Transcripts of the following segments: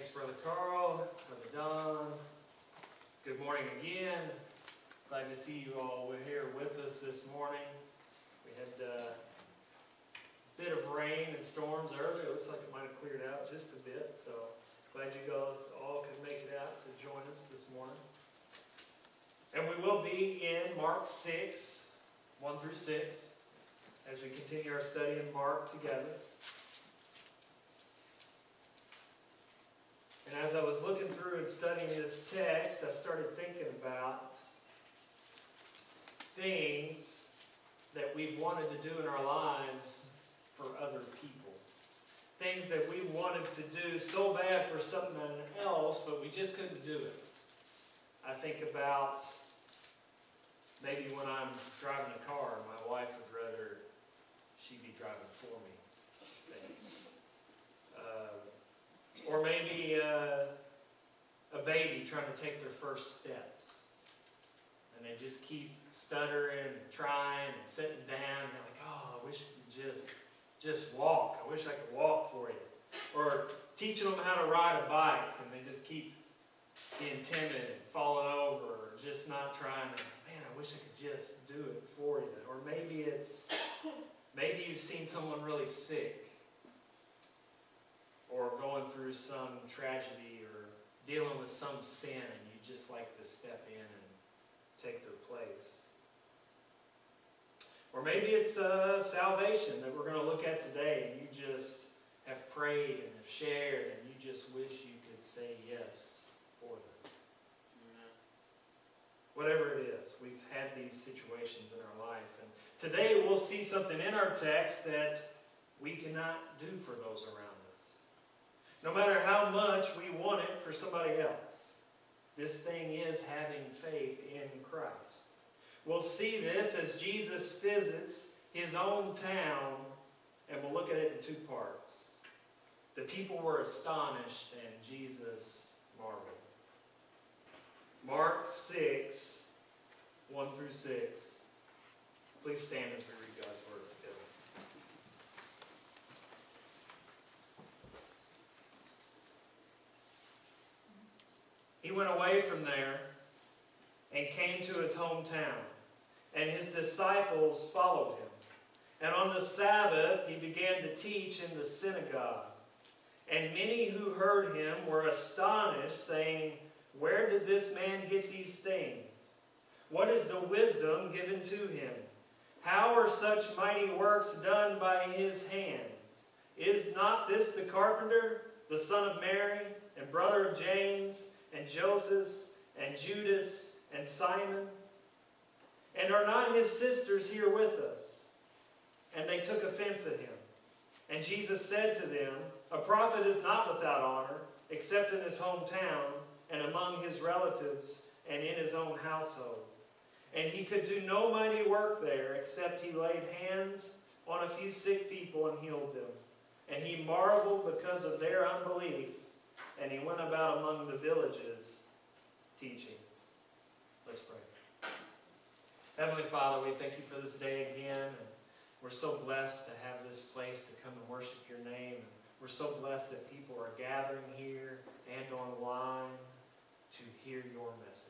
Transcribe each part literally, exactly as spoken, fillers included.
Thanks, Brother Carl, Brother Don. Good morning again. Glad to see you all here with us this morning. We had uh, a bit of rain and storms earlier. It looks like it might have cleared out just a bit. So glad you guys all could make it out to join us this morning. And we will be in Mark six, one through six, as we continue our study in Mark together. And as I was looking through and studying this text, I started thinking about things that we've wanted to do in our lives for other people. Things that we wanted to do so bad for someone else, but we just couldn't do it. I think about maybe when I'm driving a car, my wife would rather she be driving for me. Things. Uh, Or maybe uh, a baby trying to take their first steps. And they just keep stuttering and trying and sitting down. And you're like, oh, I wish you could just, just walk. I wish I could walk for you. Or teaching them how to ride a bike and they just keep being timid and falling over or just not trying. And, man, I wish I could just do it for you. Or maybe it's, maybe you've seen someone really sick, or going through some tragedy or dealing with some sin and you just like to step in and take their place. Or maybe it's uh, salvation that we're going to look at today and you just have prayed and have shared and you just wish you could say yes for them. Mm-hmm. Whatever it is, we've had these situations in our life. And today we'll see something in our text that we cannot do for those around us. No matter how much we want it for somebody else, this thing is having faith in Christ. We'll see this as Jesus visits his own town, and we'll look at it in two parts. The people were astonished, and Jesus marveled. Mark six, one through six. Please stand as we read God's word together. He went away from there and came to his hometown, and his disciples followed him. And on the Sabbath he began to teach in the synagogue. And many who heard him were astonished, saying, "Where did this man get these things? What is the wisdom given to him? How are such mighty works done by his hands? Is not this the carpenter, the son of Mary, and brother of James, and Joseph, and Judas, and Simon? And are not his sisters here with us?" And they took offense at him. And Jesus said to them, "A prophet is not without honor, except in his hometown, and among his relatives, and in his own household." And he could do no mighty work there, except he laid hands on a few sick people and healed them. And he marveled because of their unbelief. And he went about among the villages teaching. Let's pray. Heavenly Father, we thank you for this day again. And we're so blessed to have this place to come and worship your name. And we're so blessed that people are gathering here and online to hear your message.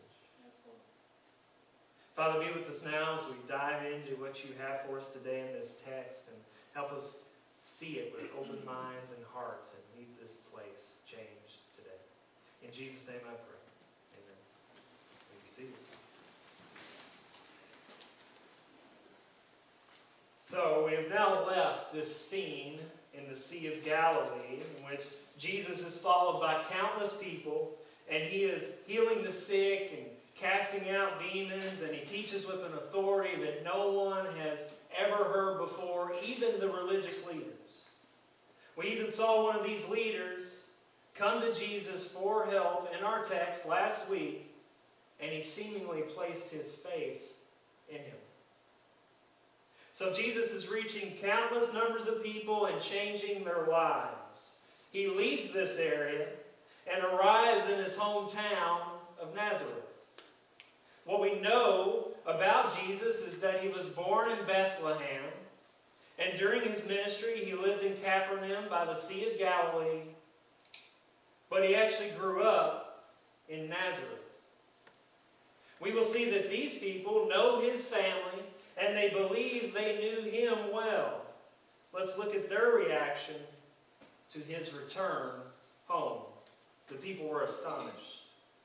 Father, be with us now as we dive into what you have for us today in this text. And help us see it with open minds and hearts and leave this place changed today. In Jesus' name I pray. Amen. You may be seated. So we have now left this scene in the Sea of Galilee in which Jesus is followed by countless people and he is healing the sick and casting out demons, and he teaches with an authority that no one has ever heard before, even the religious leaders. We even saw one of these leaders come to Jesus for help in our text last week, and he seemingly placed his faith in him. So Jesus is reaching countless numbers of people and changing their lives. He leaves this area and arrives in his hometown of Nazareth. What we know about Jesus is that he was born in Bethlehem, and during his ministry he lived in Capernaum by the Sea of Galilee, but he actually grew up in Nazareth. We will see that these people know his family, and they believe they knew him well. Let's look at their reaction to his return home. The people were astonished.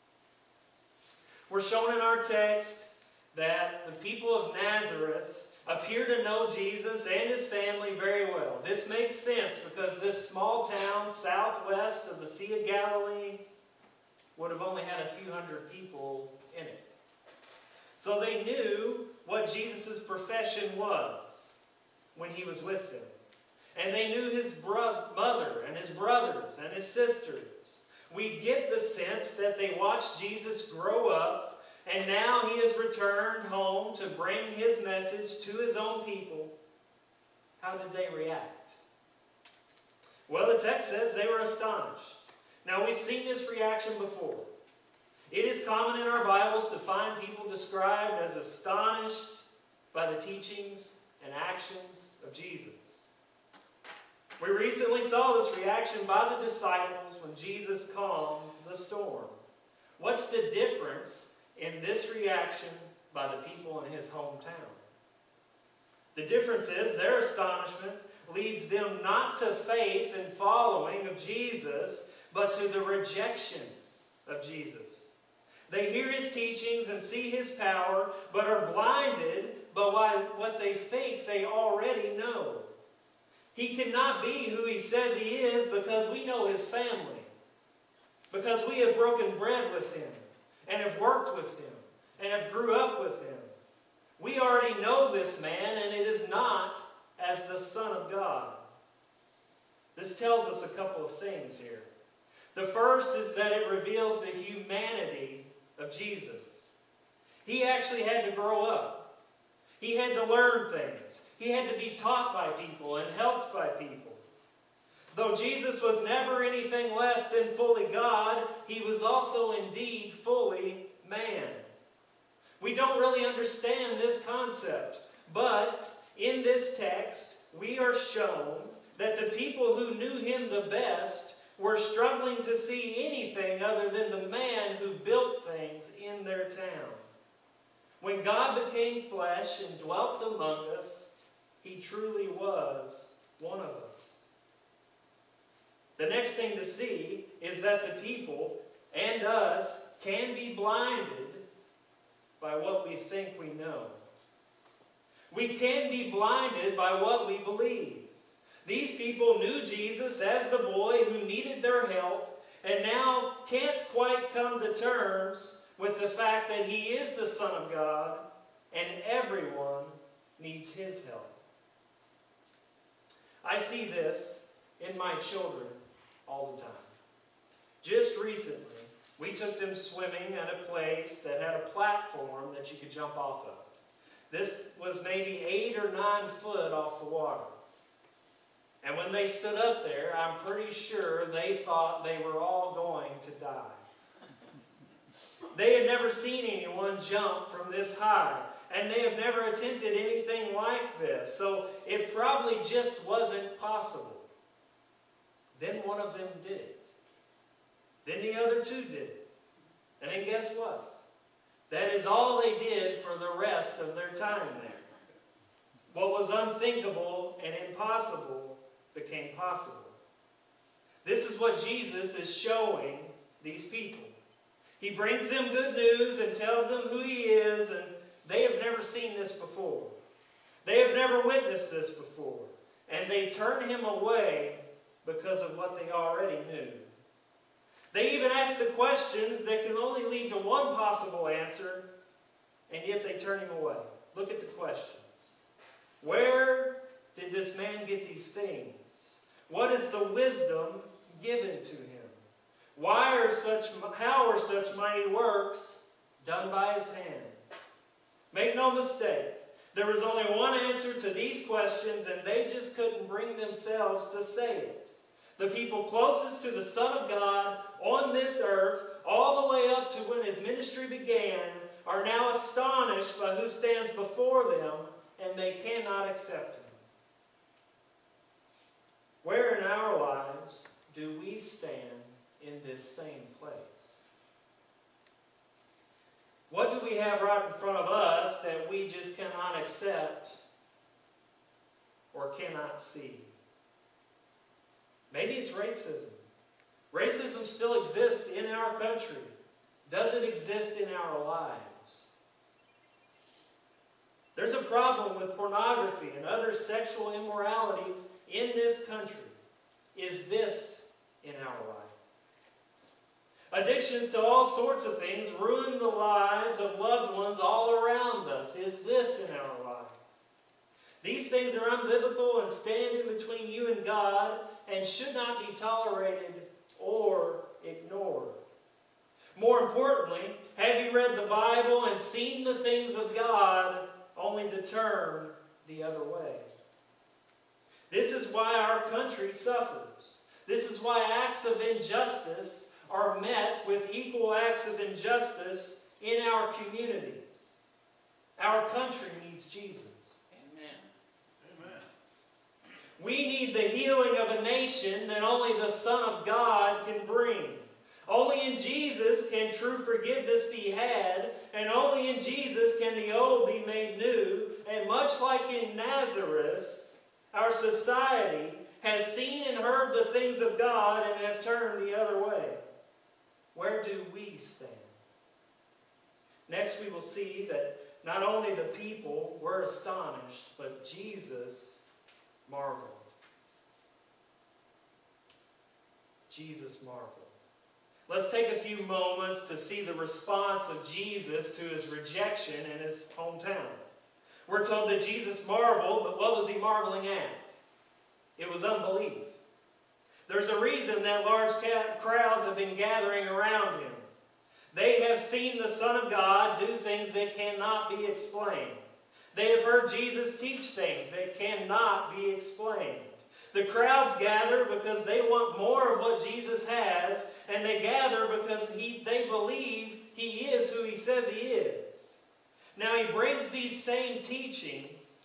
We're shown in our text that the people of Nazareth appear to know Jesus and his family very well. This makes sense because this small town southwest of the Sea of Galilee would have only had a few hundred people in it. So they knew what Jesus' profession was when he was with them. And they knew his bro- mother and his brothers and his sisters. We get the sense that they watched Jesus grow up, and now he has returned home to bring his message to his own people. How did they react? Well, the text says they were astonished. Now, we've seen this reaction before. It is common in our Bibles to find people described as astonished by the teachings and actions of Jesus. We recently saw this reaction by the disciples when Jesus calmed the storm. What's the difference in this reaction by the people in his hometown? The difference is their astonishment leads them not to faith and following of Jesus, but to the rejection of Jesus. They hear his teachings and see his power, but are blinded by what they think they already know. He cannot be who he says he is because we know his family. Because we have broken bread with him, and have worked with him, and have grew up with him. We already know this man, and it is not as the Son of God. This tells us a couple of things here. The first is that it reveals the humanity of Jesus. He actually had to grow up. He had to learn things. He had to be taught by people and helped by people. Though Jesus was never anything less than fully God, he was also indeed fully man. We don't really understand this concept, but in this text, we are shown that the people who knew him the best were struggling to see anything other than the man who built things in their town. When God became flesh and dwelt among us, he truly was one of us. The next thing to see is that the people and us can be blinded by what we think we know. We can be blinded by what we believe. These people knew Jesus as the boy who needed their help, and now can't quite come to terms with the fact that he is the Son of God, and everyone needs his help. I see this in my children all the time. Just recently, we took them swimming at a place that had a platform that you could jump off of. This was maybe eight or nine foot off the water. And when they stood up there, I'm pretty sure they thought they were all going to die. They had never seen anyone jump from this high, and they have never attempted anything like this, so it probably just wasn't possible. Then one of them did it. Then the other two did it. And then guess what? That is all they did for the rest of their time there. What was unthinkable and impossible became possible. This is what Jesus is showing these people. He brings them good news and tells them who he is, and they have never seen this before. They have never witnessed this before. And they turn him away because of what they already knew. They even ask the questions that can only lead to one possible answer, and yet they turn him away. Look at the questions. Where did this man get these things? What is the wisdom given to him? Why are such, how are such mighty works done by his hand? Make no mistake, there was only one answer to these questions, and they just couldn't bring themselves to say it. The people closest to the Son of God on this earth, all the way up to when his ministry began, are now astonished by who stands before them, and they cannot accept him. Where in our lives do we stand in in this same place. What do we have right in front of us that we just cannot accept or cannot see? Maybe it's racism. Racism still exists in our country. Does it exist in our lives? There's a problem with pornography and other sexual immoralities in this country. Is this in our life? Addictions to all sorts of things ruin the lives of loved ones all around us. Is this in our life? These things are unbiblical and stand in between you and God and should not be tolerated or ignored. More importantly, have you read the Bible and seen the things of God only to turn the other way? This is why our country suffers. This is why acts of injustice are met with equal acts of injustice in our communities. Our country needs Jesus. Amen. Amen. We need the healing of a nation that only the Son of God can bring. Only in Jesus can true forgiveness be had, and only in Jesus can the old be made new. And much like in Nazareth, our society has seen and heard the things of God and have turned the other way. Where do we stand? Next we will see that not only the people were astonished, but Jesus marveled. Jesus marveled. Let's take a few moments to see the response of Jesus to his rejection in his hometown. We're told that Jesus marveled, but what was he marveling at? It was unbelief. There's a reason that large crowds have been gathering around him. They have seen the Son of God do things that cannot be explained. They have heard Jesus teach things that cannot be explained. The crowds gather because they want more of what Jesus has, and they gather because he, they believe he is who he says he is. Now he brings these same teachings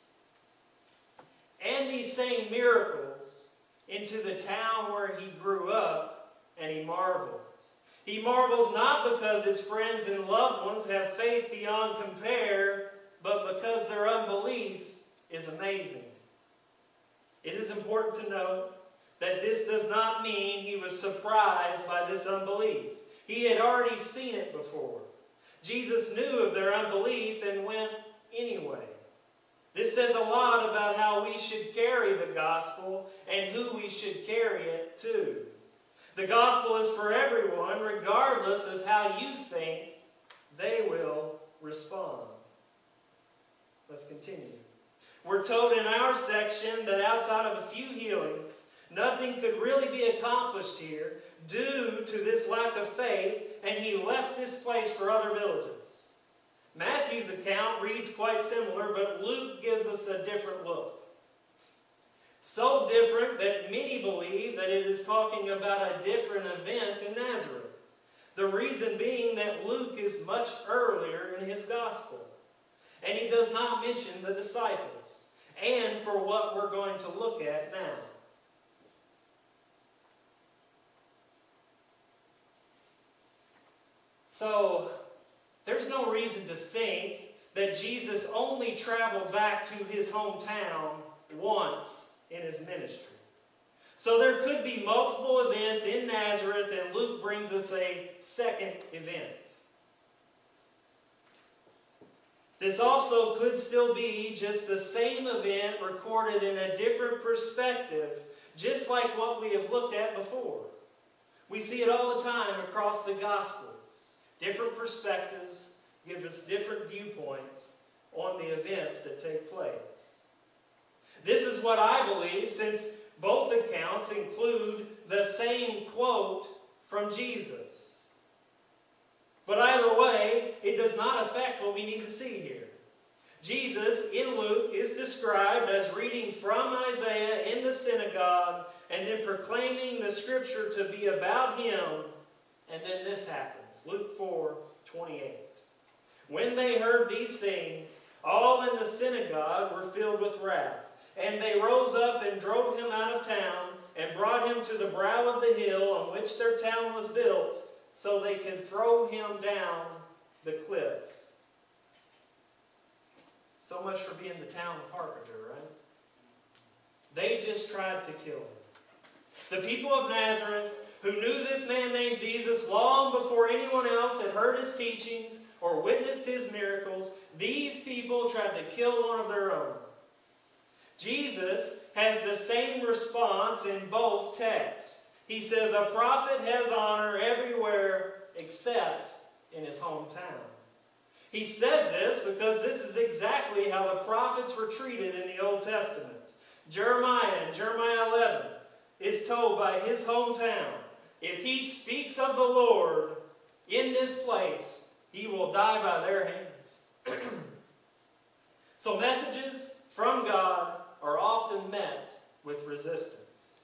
and these same miracles into the town where he grew up, and he marvels. He marvels not because his friends and loved ones have faith beyond compare, but because their unbelief is amazing. It is important to note that this does not mean he was surprised by this unbelief. He had already seen it before. Jesus knew of their unbelief and went anyway. This says a lot about how we should carry the gospel and who we should carry it to. The gospel is for everyone, regardless of how you think they will respond. Let's continue. We're told in our section that outside of a few healings, nothing could really be accomplished here due to this lack of faith, and he left this place for other villages. Matthew's account reads quite similar, but Luke gives us a different look. So different that many believe that it is talking about a different event in Nazareth. The reason being that Luke is much earlier in his gospel, and he does not mention the disciples, and for what we're going to look at now. So, there's no reason to think that Jesus only traveled back to his hometown once in his ministry. So there could be multiple events in Nazareth, and Luke brings us a second event. This also could still be just the same event recorded in a different perspective, just like what we have looked at before. We see it all the time across the Gospels. Different perspectives give us different viewpoints on the events that take place. This is what I believe, since both accounts include the same quote from Jesus. But either way, it does not affect what we need to see here. Jesus, in Luke, is described as reading from Isaiah in the synagogue and then proclaiming the scripture to be about him. And then this happens. Luke four twenty-eight. When they heard these things, all in the synagogue were filled with wrath. And they rose up and drove him out of town and brought him to the brow of the hill on which which their town was built, so they could throw him down the cliff. So much for being the town carpenter, right? They just tried to kill him. The people of Nazareth, who knew this man named Jesus long before anyone else had heard his teachings or witnessed his miracles, these people tried to kill one of their own. Jesus has the same response in both texts. He says a prophet has honor everywhere except in his hometown. He says this because this is exactly how the prophets were treated in the Old Testament. Jeremiah in Jeremiah eleven is told by his hometown, if he speaks of the Lord in this place, he will die by their hands. So messages from God are often met with resistance.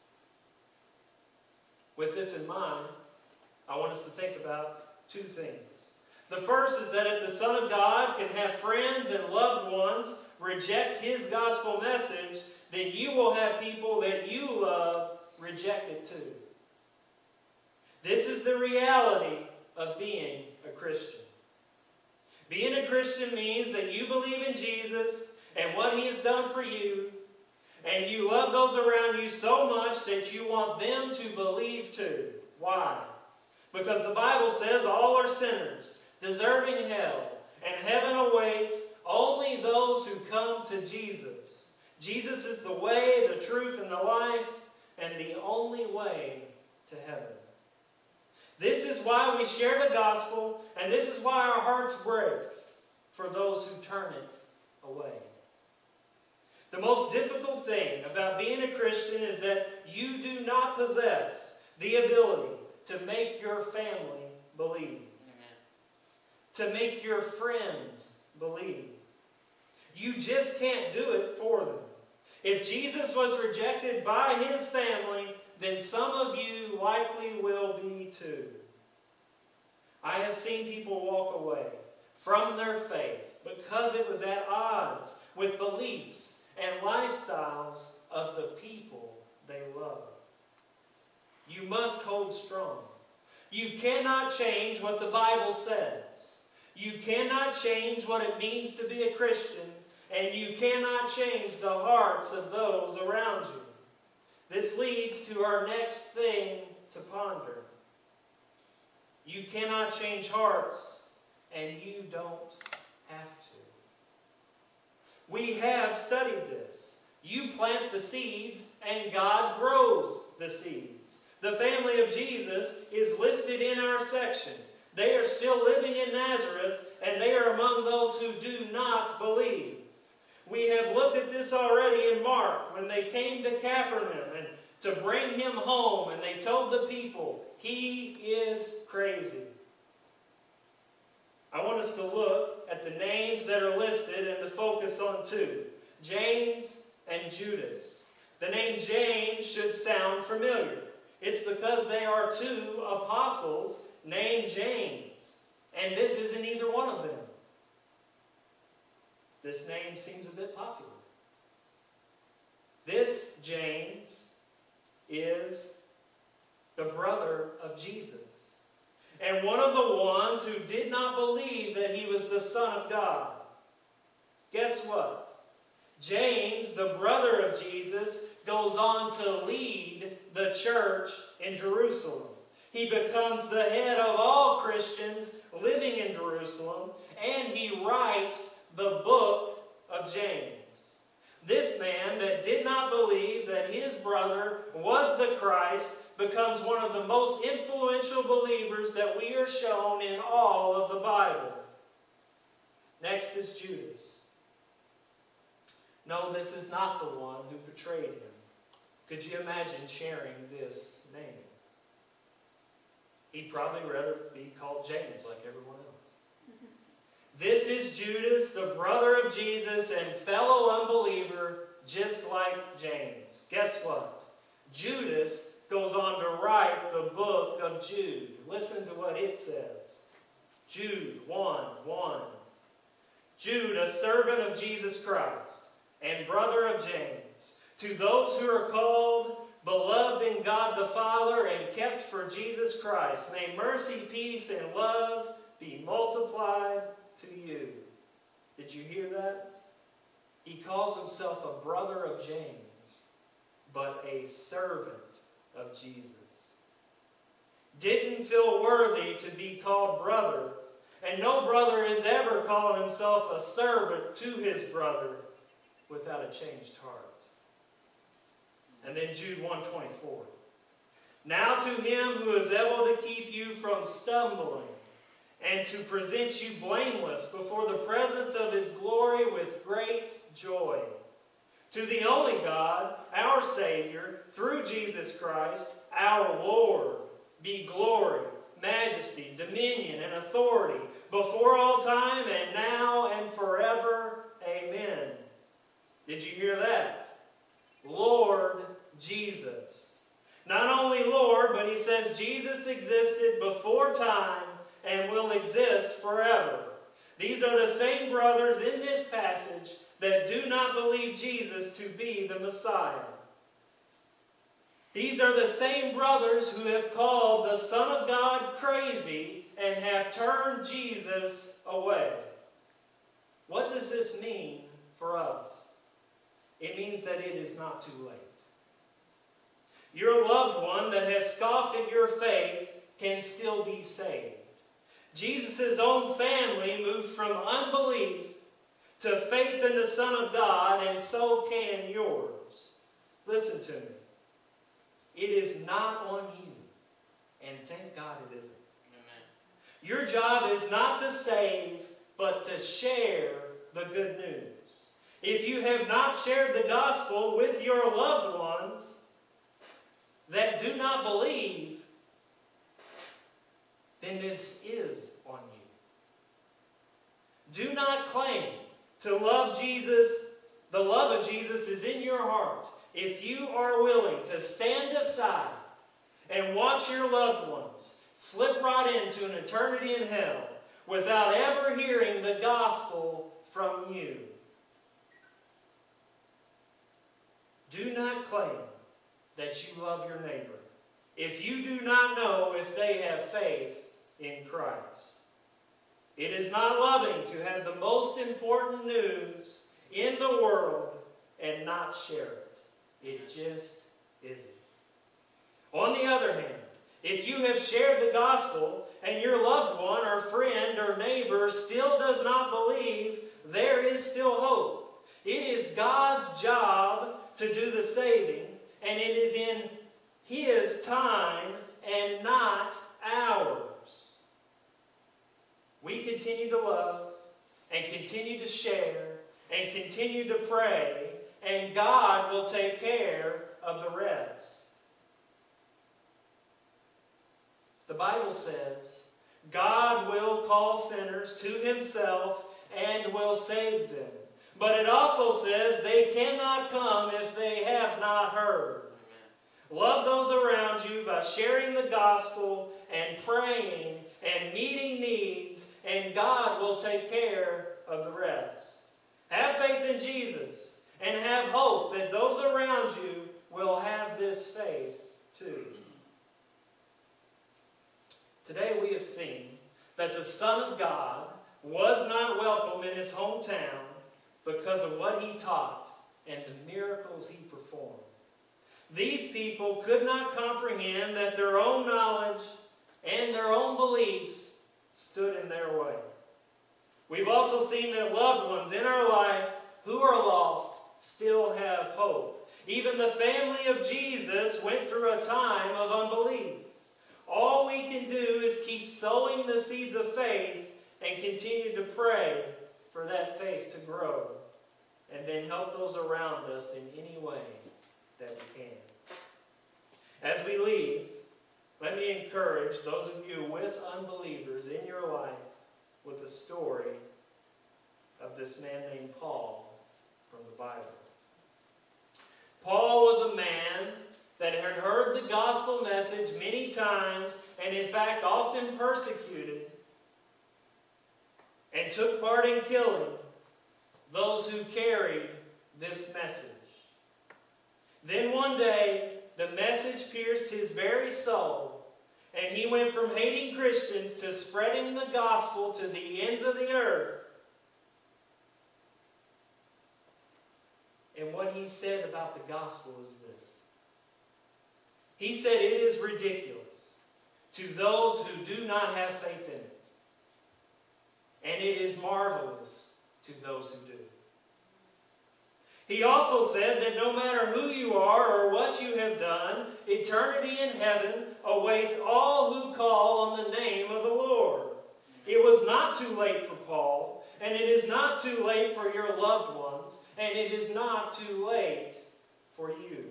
With this in mind, I want us to think about two things. The first is that if the Son of God can have friends and loved ones reject his gospel message, then you will have people that you love reject it too. This is the reality of being a Christian. Being a Christian means that you believe in Jesus and what he has done for you, and you love those around you so much that you want them to believe too. Why? Because the Bible says all are sinners, deserving hell, and heaven awaits only those who come to Jesus. Jesus is the way, the truth, and the life, and the only way to heaven. This is why we share the gospel, and this is why our hearts break for those who turn it away. The most difficult thing about being a Christian is that you do not possess the ability to make your family believe. Amen. To make your friends believe. You just can't do it for them. If Jesus was rejected by his family, then some of you likely will be too. I have seen people walk away from their faith because it was at odds with beliefs and lifestyles of the people they love. You must hold strong. You cannot change what the Bible says. You cannot change what it means to be a Christian, and you cannot change the hearts of those around you. This leads to our next thing to ponder. You cannot change hearts, and you don't have to. We have studied this. You plant the seeds, and God grows the seeds. The family of Jesus is listed in our section. They are still living in Nazareth, and they are among those who do not believe. We have looked at this already in Mark, when they came to Capernaum and to bring him home, and they told the people, he is crazy. I want us to look at the names that are listed and to focus on two, James and Judas. The name James should sound familiar. It's because they are two apostles named James, and this isn't either one of them. This name seems a bit popular. This James is the brother of Jesus, and one of the ones who did not believe that he was the Son of God. Guess what? James, the brother of Jesus, goes on to lead the church in Jerusalem. He becomes the head of all Christians living in Jerusalem, and he writes the book of James. This man that did not believe that his brother was the Christ becomes one of the most influential believers that we are shown in all of the Bible. Next is Judas. No, this is not the one who betrayed him. Could you imagine sharing this name? He'd probably rather be called James like everyone else. This is Judas, the brother of Jesus and fellow unbeliever, just like James. Guess what? Judas goes on to write the book of Jude. Listen to what it says. Jude one one. Jude, a servant of Jesus Christ and brother of James, to those who are called, beloved in God the Father and kept for Jesus Christ, may mercy, peace, and love be multiplied to you. Did you hear that? He calls himself a brother of James, but a servant of Jesus. Didn't feel worthy to be called brother, and no brother has ever called himself a servant to his brother without a changed heart. And then Jude one twenty-four. Now to him who is able to keep you from stumbling and to present you blameless before the presence of his glory with great joy. To the only God, our Savior, through Jesus Christ, our Lord, be glory, majesty, dominion, and authority before all time and now and forever. Amen. Did you hear that? Lord Jesus. Not only Lord, but he says Jesus existed before time and will exist forever. These are the same brothers in this passage that do not believe Jesus to be the Messiah. These are the same brothers who have called the Son of God crazy and have turned Jesus away. What does this mean for us? It means that it is not too late. Your loved one that has scoffed at your faith can still be saved. Jesus' own family moved from unbelief to faith in the Son of God, and so can yours. Listen to me. It is not on you, and thank God it isn't. Amen. Your job is not to save, but to share the good news. If you have not shared the gospel with your loved ones that do not believe, then this is on you. Do not claim to love Jesus. The love of Jesus is in your heart. If you are willing to stand aside and watch your loved ones slip right into an eternity in hell without ever hearing the gospel from you. Do not claim that you love your neighbor if you do not know if they have faith in Christ. It is not loving to have the most important news in the world and not share it. It just isn't. On the other hand, if you have shared the gospel and your loved one or friend or neighbor still does not believe, there is still hope. It is God's job to do the saving, and it is in his time and not ours. We continue to love and continue to share and continue to pray, and God will take care of the rest. The Bible says God will call sinners to himself and will save them. But it also says they cannot come if they have not heard. Amen. Love those around you by sharing the gospel and praying and meeting needs, and God will take care of the rest. Have faith in Jesus and have hope that those around you will have this faith too. Today we have seen that the Son of God was not welcome in his hometown because of what he taught and the miracles he performed. These people could not comprehend that their own knowledge and their own beliefs stood in their way. We've also seen that loved ones in our life who are lost still have hope. Even the family of Jesus went through a time of unbelief. All we can do is keep sowing the seeds of faith and continue to pray for that faith to grow, and then help those around us in any way that we can. As we leave, let me encourage those of you with unbelievers in your life with the story of this man named Paul from the Bible. Paul was a man that had heard the gospel message many times, and in fact often persecuted, and took part in killing those who carried this message. Then one day The message pierced his very soul, and he went from hating Christians to spreading the gospel to the ends of the earth. And what he said about the gospel is this. He said it is ridiculous to those who do not have faith in it. And it is marvelous to those who do. He also said that no matter who you are or what you have done, eternity in heaven awaits all who call on the name of the Lord. It was not too late for Paul, and it is not too late for your loved ones, and it is not too late for you.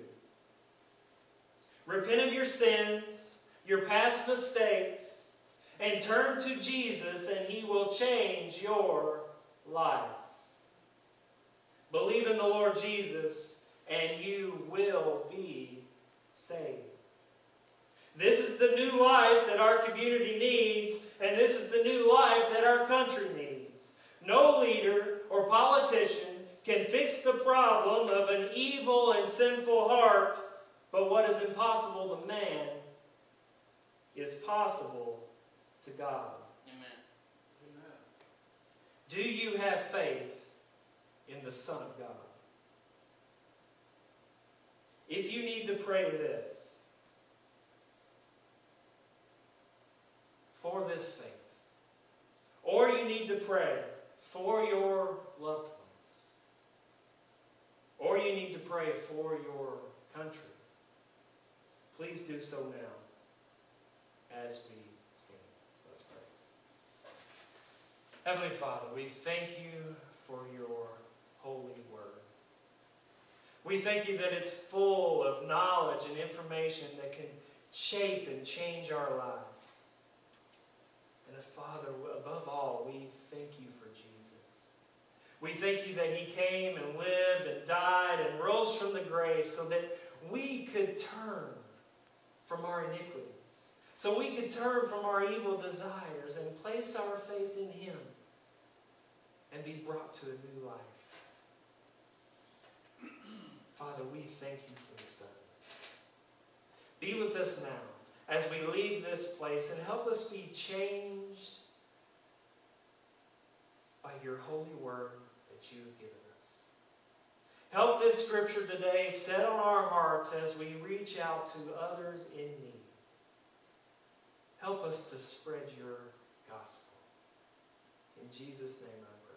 Repent of your sins, your past mistakes, and turn to Jesus, and He will change your life. Believe in the Lord Jesus, and you will be saved. This is the new life that our community needs, and this is the new life that our country needs. No leader or politician can fix the problem of an evil and sinful heart, but what is impossible to man is possible to God. Amen. Amen. Do you have faith in the Son of God? If you need to pray this, for this faith, or you need to pray for your loved ones, or you need to pray for your country, please do so now as we sing. Let's pray. Heavenly Father, we thank you for your holy word. We thank you that it's full of knowledge and information that can shape and change our lives. And Father, above all, we thank you for Jesus. We thank you that He came and lived and died and rose from the grave so that we could turn from our iniquities, so we could turn from our evil desires and place our faith in Him and be brought to a new life. Father, we thank you for the Son. Be with us now as we leave this place, and help us be changed by your holy word that you have given us. Help this scripture today set on our hearts as we reach out to others in need. Help us to spread your gospel. In Jesus' name I pray.